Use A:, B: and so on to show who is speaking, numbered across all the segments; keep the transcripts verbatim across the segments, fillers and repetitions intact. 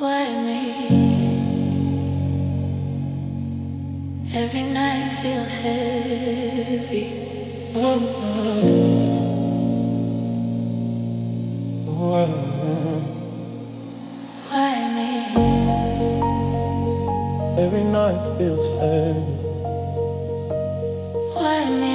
A: Why me? Every night feels heavy. Why me?
B: Every night feels heavy.
A: Why me?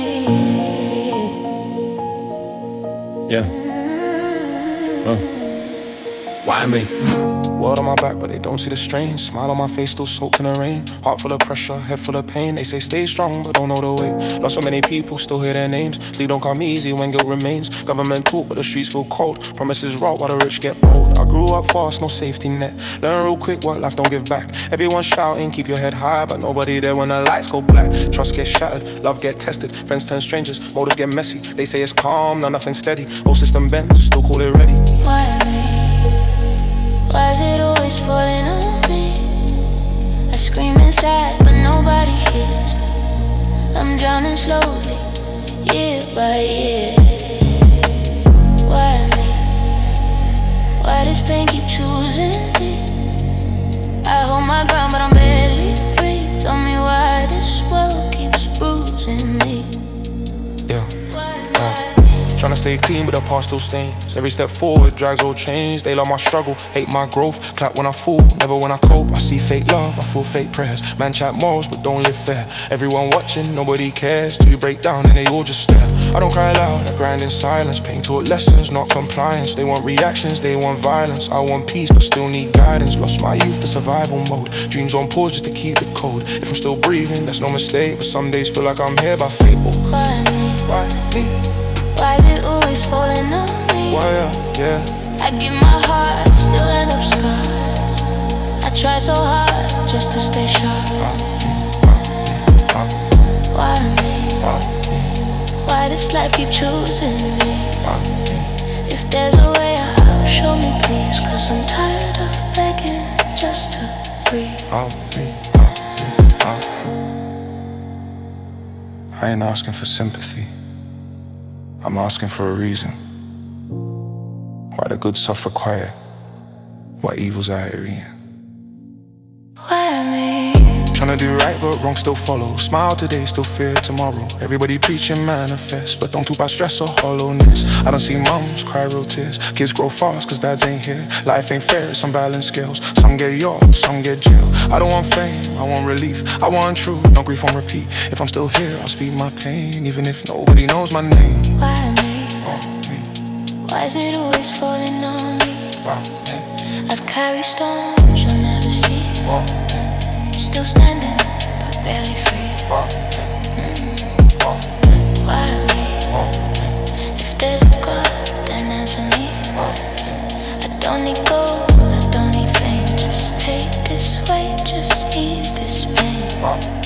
B: Yeah. Uh. Why me?
C: World on my back, but they don't see the strain. Smile on my face, still soaked in the rain. Heart full of pressure, head full of pain. They say stay strong, but don't know the way. Lost so many people, still hear their names. Sleep don't come easy when guilt remains. Government talk, but the streets feel cold. Promises rot while the rich get bold. I grew up fast, no safety net. Learn real quick what life don't give back. Everyone shouting, keep your head high, but nobody there when the lights go black. Trust gets shattered, love get tested. Friends turn strangers, motives get messy. They say it's calm, now nothing steady. Whole system bent, still call it ready.
A: Why me? Why is it always falling on me? I scream inside, but nobody hears me. I'm drowning slowly, year by year. Why me? Why does pain keep choosing me? I hold my ground, but I'm barely free. Tell me why this world keeps bruising me.
C: Yeah.
A: Why,
C: Uh.
A: why?
C: Tryna stay clean, but the past still stains. Every step forward drags old chains. They love my struggle, hate my growth. Clap when I fall, never when I cope. I see fake love, I feel fake prayers. Man chat morals, but don't live fair. Everyone watching, nobody cares. Till you break down and they all just stare. I don't cry loud, I grind in silence. Pain taught lessons, not compliance. They want reactions, they want violence. I want peace, but still need guidance. Lost my youth to survival mode. Dreams on pause just to keep it cold. If I'm still breathing, that's no mistake. But some days feel like I'm here by fate. Oh,
A: Why me?
C: why me?
A: Why is it always falling on me?
C: Why, yeah, yeah.
A: I give my heart, still end up scarred. I try so hard just to stay sharp. Why me? Why does life keep choosing me? If there's a way out, show me please. Cause I'm tired of begging just to breathe.
C: I ain't asking for sympathy, I'm asking for a reason. Why the good suffer quiet, why evil's out here eating.
A: Why me?
C: Tryna do right but wrong still follow. Smile today, still fear tomorrow. Everybody preaching manifest, but don't talk about stress or hollowness. I don't see mums cry real tears. Kids grow fast cause dads ain't here. Life ain't fair, it's unbalanced scales. Some get yachts, some get jail. I don't want fame, I want relief. I want truth, no grief on repeat. If I'm still here, I'll speak my pain. Even if nobody knows my name.
A: Why me?
C: Oh, me.
A: Why is it always falling on me?
C: Wow, me.
A: I've carried storms you'll never see.
C: Wow, me.
A: Still standing, but barely free.
C: Wow,
A: Mm.
C: wow,
A: Why me?
C: wow,
A: If there's a God, then answer me.
C: wow.
A: I don't need gold, I don't need fame. Just take this weight, just ease this pain.
C: Wow.